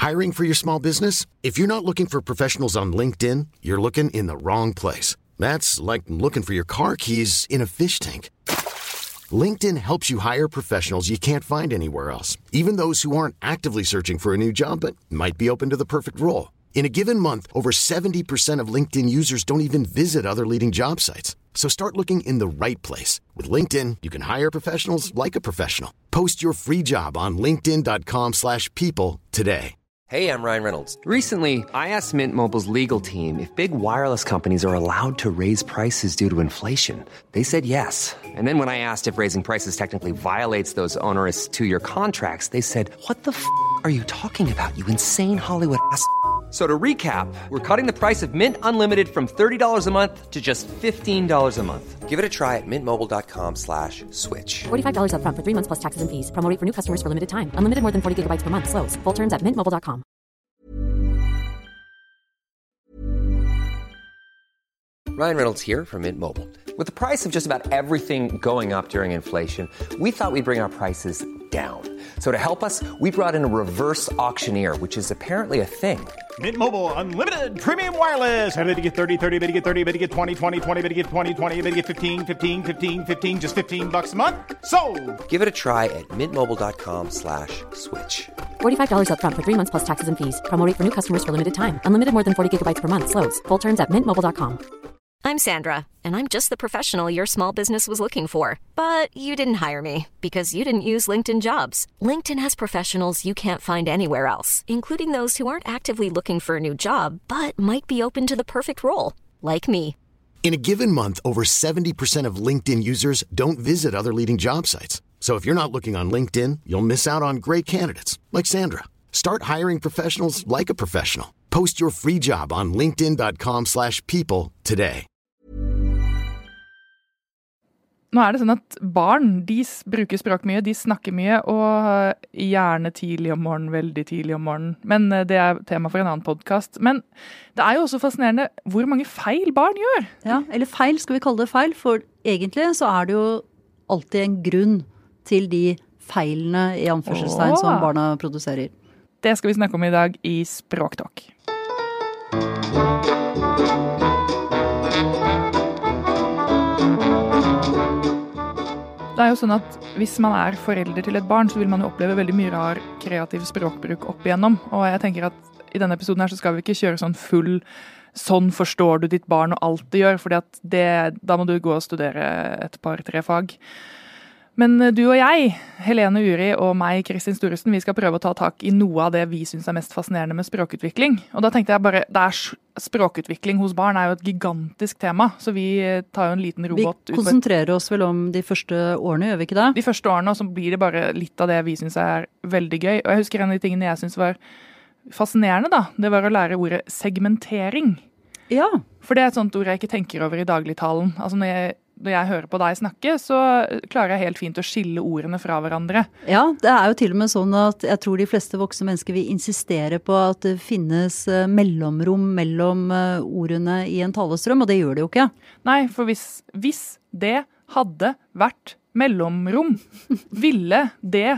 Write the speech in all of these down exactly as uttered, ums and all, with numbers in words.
Hiring for your small business? If you're not looking for professionals on LinkedIn, you're looking in the wrong place. That's like looking for your car keys in a fish tank. LinkedIn helps you hire professionals you can't find anywhere else, even those who aren't actively searching for a new job but might be open to the perfect role. In a given month, over seventy percent of LinkedIn users don't even visit other leading job sites. So start looking in the right place. With LinkedIn, you can hire professionals like a professional. Post your free job on linkedin.com slash people today. Hey, I'm Ryan Reynolds. Recently, I asked Mint Mobile's legal team if big wireless companies are allowed to raise prices due to inflation. They said yes. And then when I asked if raising prices technically violates those onerous two-year contracts, they said, what the f*** are you talking about, you insane Hollywood ass f- So to recap, we're cutting the price of Mint Unlimited from thirty dollars a month to just fifteen dollars a month. Give it a try at mintmobile.com slash switch. forty-five dollars up front for three months plus taxes and fees. Promo rate for new customers for limited time. Unlimited more than forty gigabytes per month. Slows full terms at mint mobile dot com. Ryan Reynolds here from Mint Mobile. With the price of just about everything going up during inflation, we thought we'd bring our prices down. So to help us, we brought in a reverse auctioneer, which is apparently a thing. Mint Mobile Unlimited Premium Wireless. How to get thirty, thirty, how to get thirty, how to get twenty, twenty, twenty, how to get twenty, twenty, how to get fifteen, fifteen, fifteen, fifteen, just fifteen bucks a month? Sold! Give it a try at mintmobile.com slash switch. forty-five dollars up front for three months plus taxes and fees. Promo rate for new customers for limited time. Unlimited more than forty gigabytes per month. Slows full terms at mint mobile dot com. I'm Sandra, and I'm just the professional your small business was looking for. But you didn't hire me because you didn't use LinkedIn Jobs. LinkedIn has professionals you can't find anywhere else, including those who aren't actively looking for a new job, but might be open to the perfect role, like me. In a given month, over seventy percent of LinkedIn users don't visit other leading job sites. So if you're not looking on LinkedIn, you'll miss out on great candidates like Sandra. Start hiring professionals like a professional. Post your free job on linkedin.com slash people today. Nå er det sånn at barn, de bruker språk mye, de snakker mye, og gjerne tidlig om morgenen, veldig tidlig om morgenen. Men det er tema for en annen podcast. Men det er jo også fascinerende hvor mange feil barn gjør. Ja, eller feil, skal vi kalle det feil, for egentlig så er det jo alltid en grunn til de feilene i anførselstegn som barna produserer. Det skal vi snakke om i dag i Språktalk. Det er jo sånn at hvis man er forelder til et barn, så vil man jo oppleve veldig mye rar kreativ språkbruk opp igjennom. Og jeg tenker at i denne episoden her så skal vi ikke kjøre sånn full, sånn forstår du ditt barn og alt det gjør, fordi at det, da må du gå og studere et par, tre fag. Men du og jeg, Helene Uri og meg, Kristin Storesen, vi skal prøve å ta tak i noe av det vi synes er mest fascinerende med språkutvikling. Og da tenkte jeg bare, det er språkutvikling hos barn er jo et gigantisk tema, så vi tar jo en liten robot ut. Vi konsentrerer oss vel om de første årene, gjør vi ikke det? De første årene, og så blir det bare litt av det vi synes er veldig gøy. Og jeg husker en av de tingene jeg synes var fascinerende da, det var å lære ordet segmentering. Ja. For det er et sånt ord jeg ikke tenker over i dagligtalen. Altså når jeg Når jeg hører på deg snakke, så klarer jeg helt fint å skille ordene fra hverandre. Ja, det er jo til og med sånn at jeg tror de fleste voksne mennesker vil insistere på at det finnes mellomrom mellom ordene i en talestrøm, og det gjør det jo ikke. Nei, for hvis, hvis det hadde vært mellomrom, ville det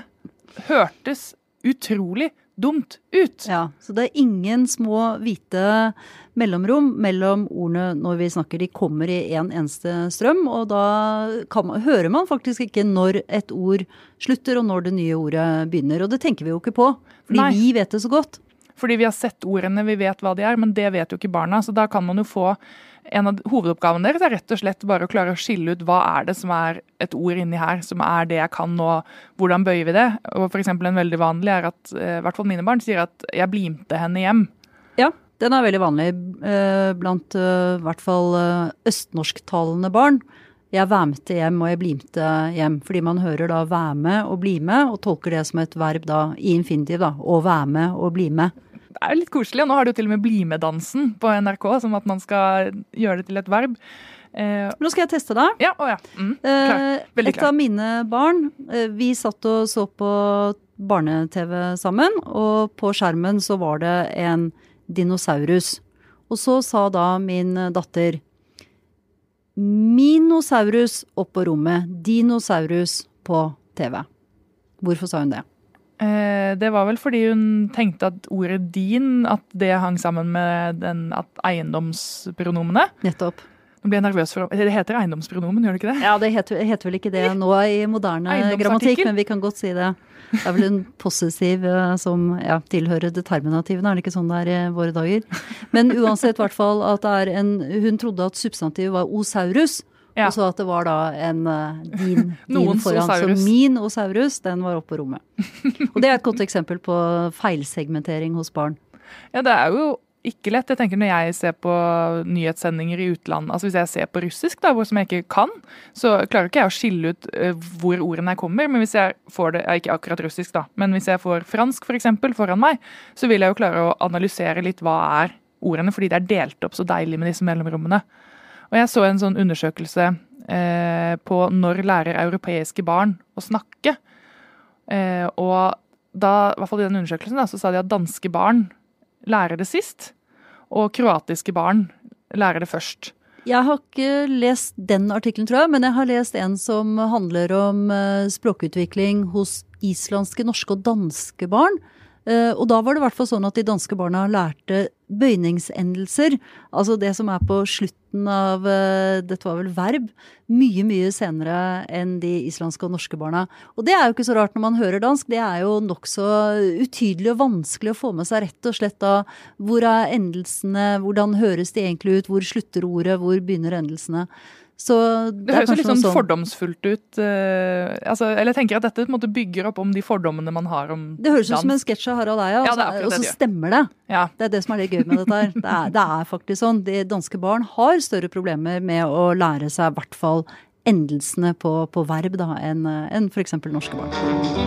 hørtes utrolig dumt ut. Ja, så det er ingen små hvite mellomrom mellom ordene når vi snakker. De kommer i en eneste strøm, og da kan man, hører man faktisk ikke når et ord slutter og når det nye ordet begynner. Og det tenker vi jo ikke på, fordi Nei. Vi vet det så godt. Fordi vi har sett ordene, vi vet hva de er, men det vet jo ikke barna. Så da kan man jo få, en av hovedoppgavene deres er rett og slett bare å klare å skille ut hva er det som er et ord inni her, som er det jeg kan nå, hvordan bøyer vi det? Og for eksempel en veldig vanlig er at, i hvert fall mine barn sier at jeg blimte henne hjem. Ja, den er veldig vanlig blant i hvert fall østnorsktalende barn. Jeg væmte hjem og jeg blimte hjem, fordi man hører da væme og blime, og tolker det som et verb da, i infinitiv da, å væme og blime. Det er jo litt koselig, og nå har du jo til og med blimedansen på N R K, som at man skal gjøre det til et verb. Eh, Nå skal jeg teste da. Ja, å ja. Mm, klar. Veldig Et av mine barn, vi satt og så på barne-T V sammen, og på skjermen så var det en dinosaurus. Og så sa da min datter, Minosaurus opp på rommet, dinosaurus på T V. Hvorfor sa hun det? Eh, det var vel fordi hun tenkte at ordet din, at det hang sammen med den, at eiendomspronomene. Nettopp. Nå blir jeg nervøs for, det heter eiendomspronomen, gjør det ikke det? Ja, det heter, heter vel ikke det nå i moderne grammatikk, men vi kan godt si det. Det er vel en possessiv som ja, tilhører determinativene, er det ikke sånn det er i våre dager? Men uansett i hvert fall at det er en, hun trodde at substantivet var osaurus, ja. Og så at det var da en din, din foran, osaurus. Så min osaurus, den var oppe på rommet. Og det er et godt eksempel på feilsegmentering hos barn. Ja, det er jo ikke lett. Jeg tenker når jeg ser på nyhetssendinger i utlandet, altså hvis jeg ser på russisk da, hvor som jeg ikke kan, så klarer ikke jeg å skille ut uh, hvor ordene kommer, men hvis jeg får det, ja, ikke akkurat russisk da, men hvis jeg får fransk for eksempel foran meg, så vil jeg jo klare å analysere litt hva er ordene, fordi det er delt opp så deilig med disse mellomrommene. Og jeg så en sånn undersøkelse eh, på når lærer europeiske barn å snakke, eh, og da, i hvert fall i den undersøkelsen da, så sa de at danske barn lærer det sist, og kroatiske barn lærer det først. Jeg har ikke lest den artikkelen, tror jeg, men jeg har lest en som handler om språkutvikling hos islandske, norske og danske barn. Og da var det i hvert fall sånn at de danske barna lærte bøyningsendelser, altså det som er på slutten av, dette var vel verb, mye, mye senere enn de islandske og norske barna. Og det er jo ikke så rart når man hører dansk, det er jo nok så utydelig og vanskelig å få med seg rett og slett da, hvor er endelsene, hvordan høres de egentlig ut, hvor slutter ordet, hvor begynner endelsene. Så det, det høres jo litt sånn, sånn fordomsfullt ut, uh, altså, eller jeg tenker at dette på en måte bygger opp om de fordommene man har om dans. Det høres ut som en sketsj av Harald Eia, ja, og så stemmer det. Ja. Det er det som er litt gøy med dette her. Det er, det er faktisk sånn. De danske barn har større problemer med å lære seg i hvert fall endelsene på, på verb da, enn, enn for eksempel norske barn.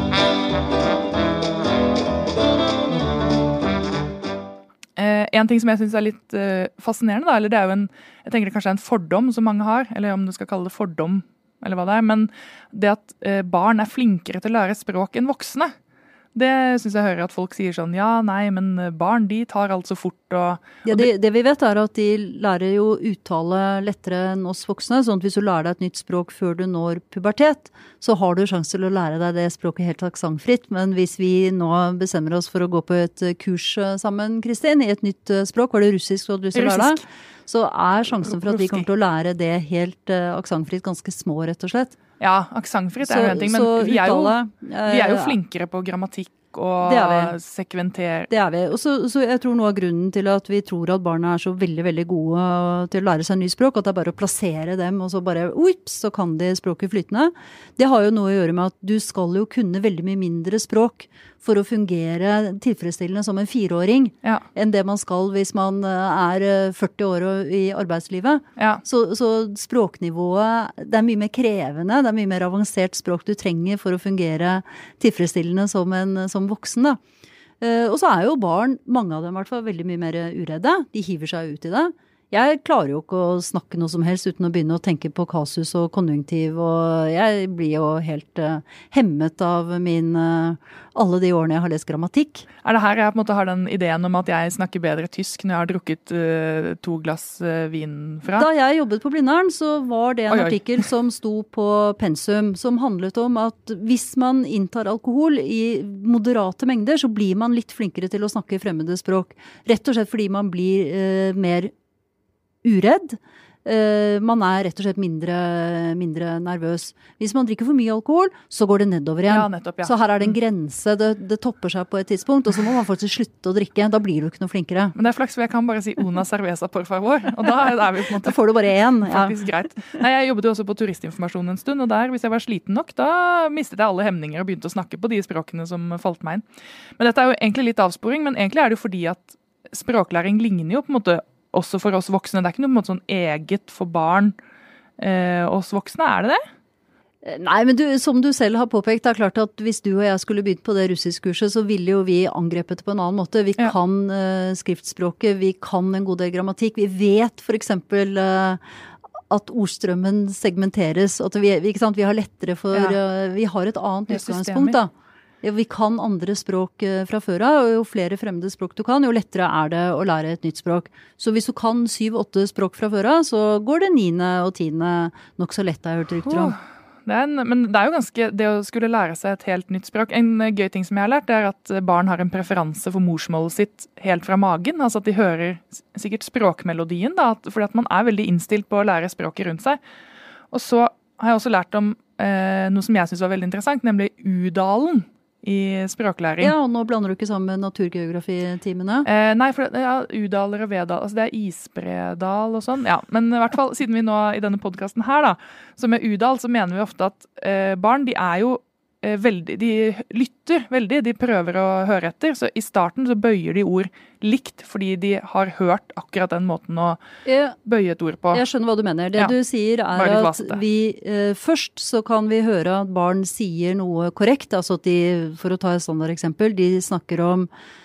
Uh, en ting som jeg synes er litt uh, fascinerende da, eller det er jo en, jeg tenker det kanskje er en fordom som mange har, eller om du skal kalle det fordom, eller hva det er, men det at uh, barn er flinkere til å lære språk enn voksne, det synes jeg hører at folk sier sånn, ja, nei, men barn, de tar alt så fort. Og, ja, det, det vi vet er at de lærer jo uttale lettere enn oss voksne, sånn at hvis du lærer deg et nytt språk før du når pubertet, så har du sjanse til å lære deg det språket helt aksentfritt. Men hvis vi nå bestemmer oss for å gå på et kurs sammen, Kristin, i et nytt språk, var det russisk du hadde lyst til å lære deg, så er sjansen for at vi kommer til å lære det helt uh, aksentfritt ganske små, rett og slett. Ja, aksentfritt er jo en ting, men vi er jo, vi er jo flinkere på grammatikk og sekventere. Det er vi. Og så, så jeg tror noe av grunnen til at vi tror at barna er så veldig, veldig gode til å lære seg ny språk, at det er bare å plassere dem, og så bare, uips, så kan de språket flytende. Det har jo noe å gjøre med at du skal jo kunne veldig mye mindre språk for å fungere tilfredsstillende som en fireåring, ja. Enn det man skal hvis man er førti år i arbeidslivet. Ja. Så, så språknivået, det er mye mer krevende, det er mye mer avansert språk du trenger for å fungere tilfredsstillende som en som voksen da. Og så er jo barn, mange av dem i hvert fall, veldig mye mer uredde. De hiver seg ut i det. Jeg klarer jo ikke å snakke noe som helst uten å begynne å tenke på kasus og konjunktiv, og jeg blir jo helt uh, hemmet av min, uh, alle de årene jeg har lest grammatikk. Er det her jeg på en måte har den ideen om at jeg snakker bedre tysk når jeg har drukket uh, to glass uh, vin fra? Da jeg jobbet på Blindern, så var det en oi, oi. artikkel som sto på pensum, som handlet om at hvis man inntar alkohol i moderate mengder, så blir man litt flinkere til å snakke fremmede språk. Rett og slett fordi man blir uh, mer uredd. Uh, man er rett og slett mindre, mindre nervøs. Hvis man drikker for mye alkohol, så går det nedover igjen. Ja, nettopp, ja. Så her er det en grense, det, det topper seg på et tidspunkt, og så må man faktisk slutte å drikke. Da blir du ikke noe flinkere. Men det er flaks, for jeg kan bare si una cerveza por favor, og da er vi på en måte... Da får du bare en. Ja. Faktisk greit. Nei, jeg jobbet jo også på turistinformasjon en stund, og der, hvis jeg var sliten nok, da mistet jeg alle hemninger og begynte å snakke på de språkene som falt meg inn. Men dette er jo egentlig litt avsporing, men egentlig er det jo fordi at språklæring ligner jo på en måte også for oss voksne. Det er ikke noe på en måte sånn eget for barn. Eh, oss voksne, er det det? Nei, men du, som du selv har påpekt, det er klart at hvis du og jeg skulle begynt på det russiskkurset, så ville jo vi angrepet det på en annen måte. Vi ja. kan uh, skriftspråket, vi kan en god del grammatikk. Vi vet for eksempel uh, at ordstrømmen segmenteres. At vi, ikke sant? Vi har lettere for... Ja. Uh, vi har et annet utgangspunkt da. Ja, vi kan andre språk fra før av, og jo flere fremmede språk du kan, jo lettere er det å lære et nytt språk. Så hvis du kan syv-åtte språk fra før av, så går det niende og tiende nok så lett, har jeg hørt rykter om. Oh, det er en, men det er jo ganske, det å skulle lære seg et helt nytt språk. En gøy ting som jeg har lært, det er at barn har en preferanse for morsmålet sitt helt fra magen. Altså at de hører sikkert språkmelodien, da, at, fordi at man er veldig innstilt på å lære språket rundt seg. Og så har jeg også lært om eh, noe som jeg synes var veldig interessant, nemlig U-dalen i språklæring. Ja, og nå blander du ikke sammen naturgeografitimene. Eh, nei, for ja, U-daler og V-dal, altså det er isbredal og sånn. Ja, men i hvert fall, siden vi nå i denne podcasten her da, så med U-dal så mener vi ofte at eh, barn, de er jo eh, veldig, de lytter veldig, de prøver å høre etter, så i starten så bøyer de ord likt, fordi de har hørt akkurat den måten å jeg, bøye et ord på. Jeg skjønner hva du mener. Det ja, du sier er at vi, eh, først så kan vi høre at barn sier noe korrekt, altså at de, for å ta et standardeksempel, de snakker om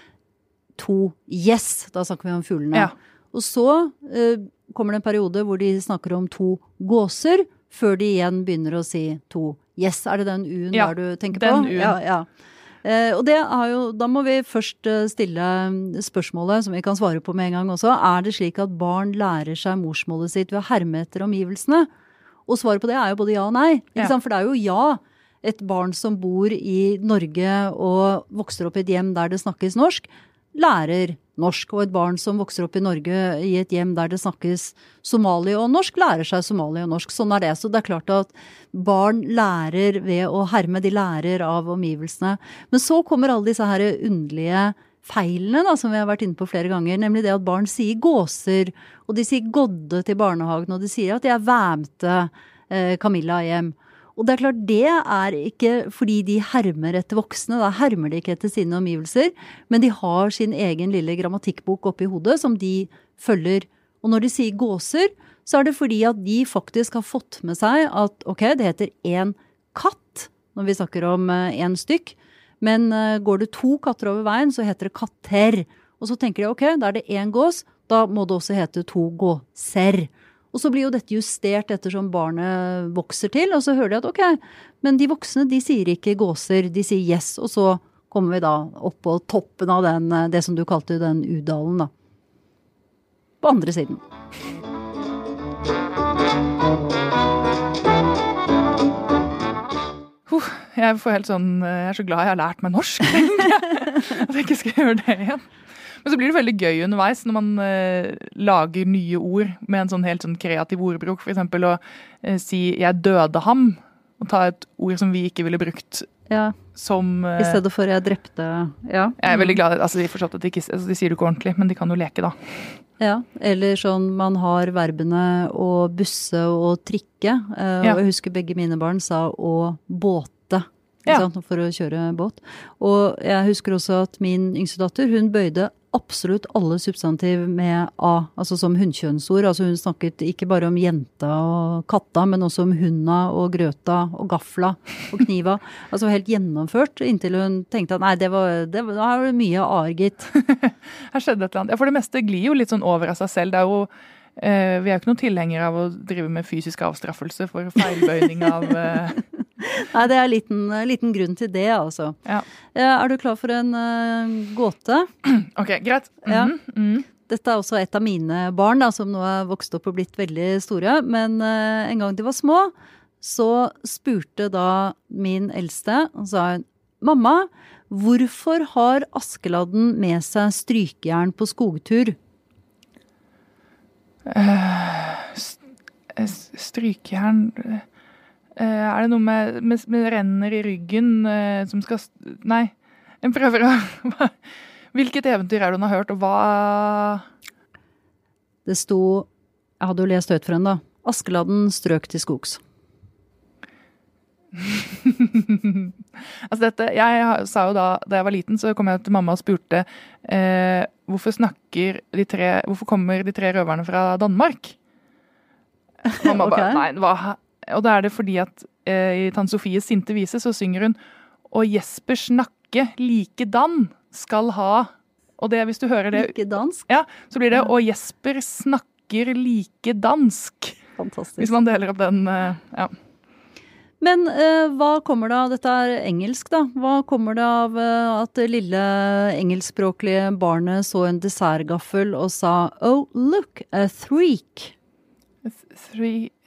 to yes, da snakker vi om fuglene. Ja. Og så eh, kommer det en periode hvor de snakker om to gåser, før de igjen begynner å si to yes. Er det den U-en ja, der du tenker den på? U-en. Ja, ja. Eh, og det er jo, da må vi først stille spørsmålet, som vi kan svare på med en gang også. Er det slik at barn lærer seg morsmålet sitt ved å herme etter omgivelsene? Og svaret på det er jo både ja og nei. Ikke ja. sant? For det er jo ja, et barn som bor i Norge og vokser opp i et hjem der det snakkes norsk, lærer norsk. Og et barn som vokser opp i Norge i et hjem der det snakkes somali og norsk, lærer seg somali og norsk. Sånn er det. Så det er klart at barn lærer ved å herme, de lærer av omgivelsene. Men så kommer alle disse her underlige feilene da, som vi har vært inne på flere ganger, nemlig det at barn sier gåser, og de sier godde til barnehagen, og de sier at de er væmte eh, Camilla hjem. Og det er klart, det er ikke fordi de hermer etter voksne, da hermer de ikke etter sine omgivelser, men de har sin egen lille grammatikkbok oppe i hodet som de følger. Og når de sier gåser, så er det fordi at de faktisk har fått med seg at, ok, det heter en katt, når vi snakker om en stykk, men går det to katter over veien, så heter det katter. Og så tenker de, ok, da er det en gås, da må det også hete to gåser. Og så blir jo dette justert ettersom barnet vokser til, og så hører de at ok, men de voksne, de sier ikke gåser, de sier yes, og så kommer vi da opp på toppen av den, det som du kalte den U-dalen da. På andre siden. Uh, jeg får helt sånn, jeg er så glad jeg har lært meg norsk, at jeg ikke skal gjøre det igjen. Men så blir det veldig gøy underveis når man eh, lager nye ord med en sånn helt sånn kreativ ordbruk. For eksempel å eh, si «jeg døde ham», og ta et ord som vi ikke ville brukt ja. som... Eh, I stedet for «jeg drepte», ja. Jeg er veldig glad, altså de forstått at de ikke, altså de sier det ikke ordentlig, men de kan jo leke da. Ja, eller sånn man har verbene å busse og trikke, eh, ja. og jeg husker begge mine barn sa å båte. Ja. For å kjøre båt. Og jeg husker også at min yngste datter, hun bøyde absolutt alle substantiv med A, altså som hundkjønnsord. Altså hun snakket ikke bare om jenta og katta, men også om hunda og grøta og gafla og kniva. Altså helt gjennomført, inntil hun tenkte at nei, det var, det var, det var mye argitt. Her skjedde et eller annet. Ja, for det meste glir jo litt sånn over av seg selv. Det er jo eh, vi er jo ikke noen tilhengere av å drive med fysisk avstraffelse for feilbøyning av... Eh... Nei, det er en liten, liten grunn til det, altså. Ja. Er du klar for en uh, gåte? Ok, greit. Mm-hmm. Ja. Mm. Dette er også et av mine barn, da, som nå er vokst opp og blitt veldig store. Men uh, en gang de var små, så spurte da min eldste, og sa hun, mamma, hvorfor har Askeladden med seg strykejern på skogtur? Uh, st- strykejern... Uh, er det noe med, med, med renner i ryggen uh, som skal... Nei, jeg prøver å... Hvilket eventyr er det hun har hørt, og hva... Det sto... Jeg hadde jo lest høyt for henne da. Askeladden strøk til skogs. altså dette, jeg sa jo da, da jeg var liten, så kom jeg til mamma og spurte uh, hvorfor snakker de tre... Hvorfor kommer de tre røverne fra Danmark? Mamma okay. bare, nei, hva... Og da er det fordi at eh, i Tante Sofies sinte vise så synger hun «Og Jesper snakke likedan skal ha». Og det, hvis du hører det... Like dansk? Ja, så blir det «Og Jesper snakker like dansk». Fantastisk. Hvis man deler opp den, eh, ja. Men eh, hva kommer det av, dette er engelsk da, hva kommer det av eh, at det lille engelskspråklige barnet så en dessertgaffel og sa «Oh, look, a threek». Three...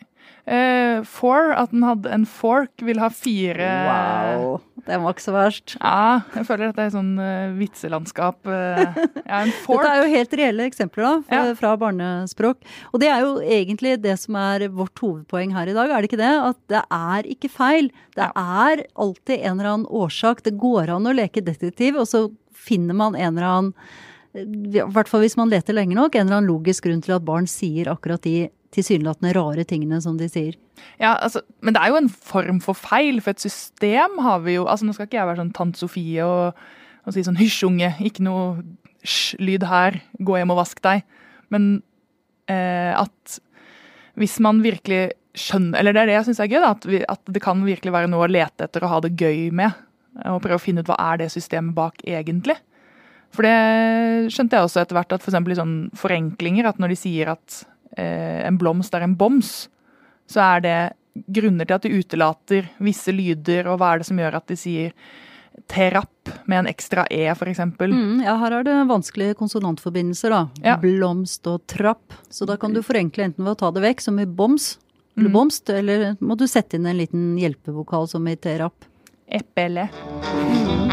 Uh, four, at den hadde en fork, vil ha fire. Wow, det var ikke så verst. Ja, jeg føler at det er sånn uh, vitselandskap. Uh, ja, en fork. Dette er jo helt reelle eksempler da, fra, ja. fra barnespråk. Og det er jo egentlig det som er vårt hovedpoeng her i dag, er det ikke det? At det er ikke feil. Det ja. er alltid en eller annen årsak. Det går an å leke detektiv, og så finner man en eller annen, i hvert fall hvis man leter lenge nok, en eller annen logisk grunn til at barn sier akkurat de tilsynelatende rare tingene som de sier. Ja, altså, men det er jo en form for feil, for et system har vi jo, altså nå skal ikke jeg være sånn tant Sofie og, og si sånn hysjunge, ikke noe lyd her, gå hjem og vask deg. Men eh, at hvis man virkelig skjønner, eller det er det jeg synes er gøy da, at, vi, at det kan virkelig være noe å lete etter og ha det gøy med, og prøve å finne ut hva er det systemet bak egentlig. For det skjønte jeg også etter hvert, at for eksempel i sånn forenklinger, at når de sier at en blomst er en boms, så er det grunner til at de utelater visse lyder, og hva er det som gjør at de sier terapp med en ekstra e for eksempel. Mm, ja, her er det vanskelige konsonantforbindelser da. Ja. Blomst og trapp. Så da kan du forenkle enten ved å ta det vekk, som i boms, eller mm. bomst, eller må du sette inn en liten hjelpevokal som i terapp. Epele. Mm.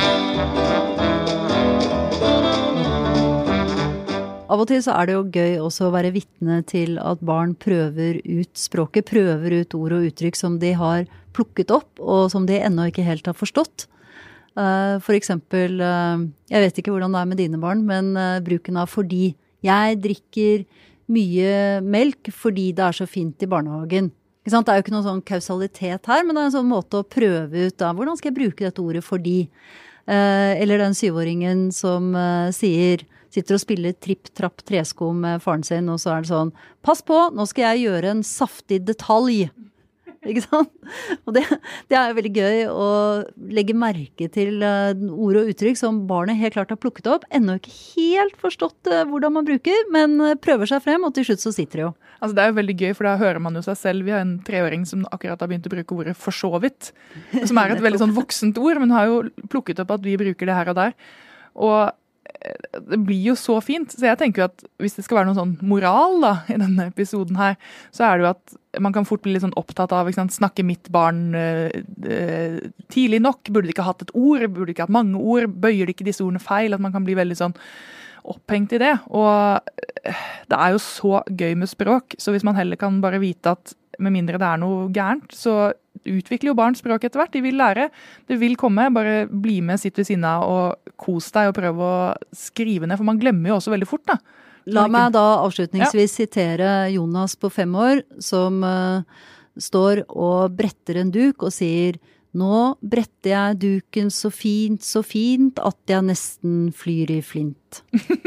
Av og til så er det jo gøy også å være vitne til at barn prøver ut språket, prøver ut ord og uttrykk som de har plukket opp, og som de ennå ikke helt har forstått. For eksempel, jeg vet ikke hvordan det er med dine barn, men bruken av fordi. Jeg drikker mye melk fordi det er så fint i barnehagen. Ikke sant? Det er jo ikke noen sånn kausalitet her, men det er en sånn måte å prøve ut da. Hvordan skal jeg bruke dette ordet fordi? Eller den syvåringen som sier... sitter og spiller tripp-trapp tresko med faren sin, og så er det sånn, pass på, nå skal jeg gjøre en saftig detalj. Ikke sant? Og det, det er jo veldig gøy å legge merke til uh, ord og uttrykk som barnet helt klart har plukket opp, ennå ikke helt forstått uh, hvordan man bruker, men uh, prøver seg frem, og til slutt så sitter det jo. Altså det er jo veldig gøy, for da hører man jo seg selv. Vi har en treåring som akkurat har begynt å bruke ordet for så vidt, som er et veldig sånn voksent ord, men har jo plukket opp at vi bruker det her og der. Og det blir jo så fint, så jeg tenker jo at hvis det skal være noen sånn moral da, i denne episoden her, så er det jo at man kan fort bli litt sånn opptatt av, ikke sant, snakke mitt barn uh, uh, tidlig nok, burde de ikke hatt et ord, burde de ikke hatt mange ord, bøyer de ikke disse ordene feil, at man kan bli veldig sånn opphengt i det, og det er jo så gøy med språk, så hvis man heller kan bare vite at med mindre det er noe gærent, så utvikler jo barn språk etter hvert. De vil lære, det vil komme, bare bli med, sitt ved siden av og kos deg og prøve å skrive ned, for man glemmer jo også veldig fort da. La meg da avslutningsvis ja. sitere Jonas på fem år, som uh, står og bretter en duk og sier, nå bretter jeg duken så fint, så fint, at jeg nesten flyr i flint.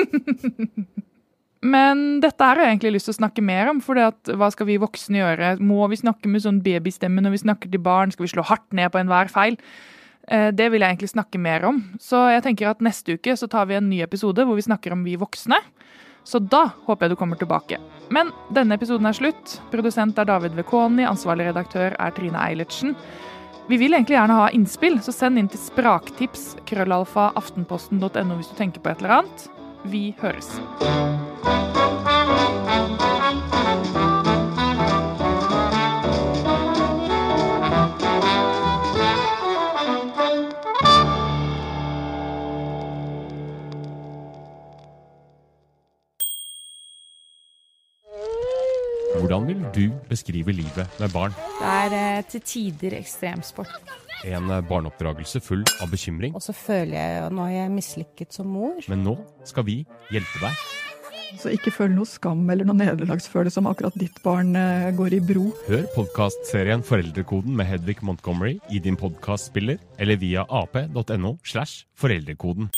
Men dette har jeg egentlig lyst til å snakke mer om, for at, hva skal vi voksne gjøre? Må vi snakke med sånn babystemme når vi snakker til barn? Skal vi slå hardt ned på enhver feil? Eh, det vil jeg egentlig snakke mer om. Så jeg tenker at neste uke så tar vi en ny episode hvor vi snakker om vi voksne. Så da håper jeg du kommer tilbake. Men denne episoden er slutt. Produsent er David Vekoni, ansvarlig redaktør er Trine Eilertsen. Vi vil egentlig gjerne ha innspill, så send inn til spraktips, krøllalfa, aftenposten punktum no hvis du tenker på et eller annet. Vi høres. Hvordan vil du beskrive livet med barn? Det er eh, til tider ekstremsport. En barneoppdragelse full av bekymring. Og så føler jeg at nå har jeg mislykket som mor. Men nå skal vi hjelpe deg. Så ikke føl noe skam eller noe nederlagsfølelse om akkurat ditt barn eh, går i bro. Hør podcastserien Foreldrekoden med Hedvig Montgomery i din podcastspiller eller via ap punktum no slash foreldrekoden.